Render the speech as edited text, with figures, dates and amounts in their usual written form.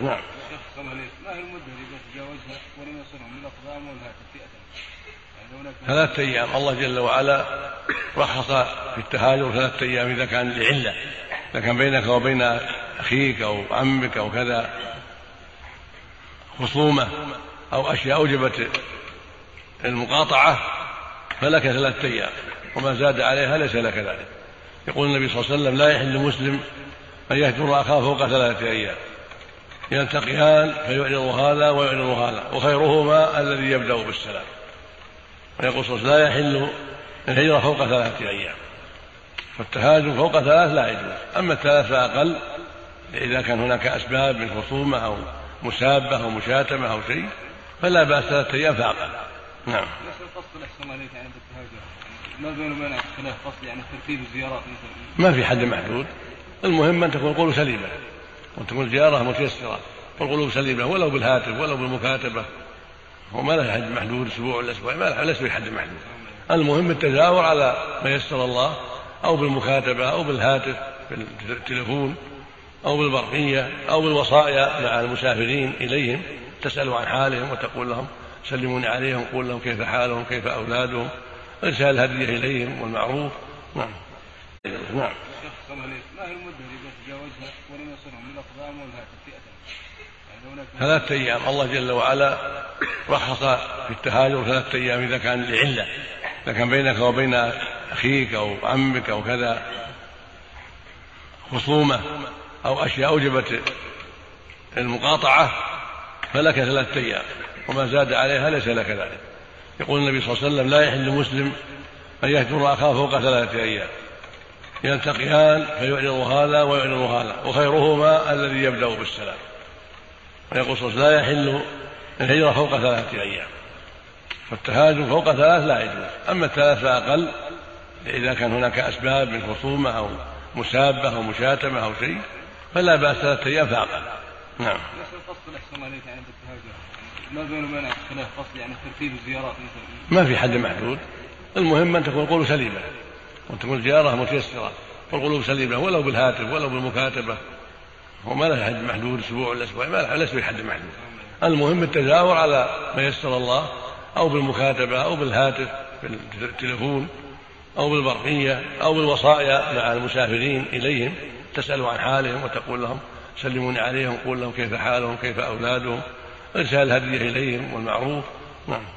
نعم. ما هي المدة اللي تجاوزها ولم يصلهم من الأقدام والهاتف فئة؟ 3 أيام. الله جل وعلا رخص في التهاجر 3 أيام إذا كان لعلة، إذا كان بينك وبين أخيك أو عمك أو كذا خصومة أو أشياء أوجبت المقاطعة فلك 3 أيام، وما زاد عليها ليس لك ذلك. يقول النبي صلى الله عليه وسلم: لا يحل مسلم أن يهجر أخاه فوق 3 أيام، يلتقيان فيعرض هذا ويعرض هذا، وخيرهما الذي يبدأ بالسلام. ويقول صلى الله عليه وسلم: لا يحل الهجرة فوق 3 أيام، فالتهاجر فوق 3 لا يجوز. أما 3 فأقل إذا كان هناك أسباب من خصومة أو مسابة أو مشاتمة أو شيء فلا بأس 3 أيام فأقل. نعم. نفس الفصل أحسن عليك عند التهاجر، ما بين وبين اختلاف فصل يعني ترتيب الزيارات مثلا؟ ما في حد محدود، المهم أن تكون القلوب سليمة وتكون الزيارة متيسرة والقلوب سليمة، ولو بالهاتف ولو بالمكاتبة، وما له حد محدود، أسبوع ولا أسبوع، ما ليس بحد محدود. المهم التجاور على ما يسر الله، أو بالمكاتبة أو بالهاتف بالتلفون أو بالبرقية أو بالوصايا مع المسافرين إليهم، تسأل عن حالهم وتقول لهم سلموني عليهم، قول لهم كيف حالهم كيف أولادهم، إرسال الهدية إليهم والمعروف. نعم. نعم. ما هي المدة اللي تجاوزها ولم يصلهم من الأقدام والهاتف فئة؟ 3 أيام. الله جل وعلا رخص في التهاجر 3 أيام إذا كان لعلة، إذا كان بينك وبين أخيك أو عمك أو كذا خصومة أو أشياء أوجبت المقاطعة فلك 3 أيام، وما زاد عليها ليس لك ذلك. يقول النبي صلى الله عليه وسلم: لا يحل مسلم أن يهجر أخاه فوق 3 أيام، يلتقيان فيعرض هذا ويعرض هذا، وخيرهما الذي يبدأ بالسلام. ويقول صلى الله عليه وسلم: لا يحل الهجرة فوق 3 أيام، فالتهاجر فوق 3 لا يجوز. أما 3 فأقل إذا كان هناك أسباب من خصومة أو مسابة أو مشاتمة أو شيء فلا بأس 3 أيام فأقل. نعم. نفس الفصل أحسن عليك عند التهاجر، ما بين وبين اختلاف فصل يعني ترتيب الزيارات مثلا؟ ما في حد محدود، المهم أن تكون القلوب سليمة وتكون الزيارة متيسرة والقلوب سليمة، ولو بالهاتف ولو بالمكاتبة، وما له حد محدود، أسبوع ولا أسبوع، ما ليس بحد محدود. المهم التجاور على ما يسر الله، أو بالمكاتبة أو بالهاتف بالتلفون أو بالبرقية أو بالوصايا مع المسافرين إليهم، تسأل عن حالهم وتقول لهم سلموني عليهم، قول لهم كيف حالهم كيف أولادهم، إرسال الهدية إليهم والمعروف. نعم.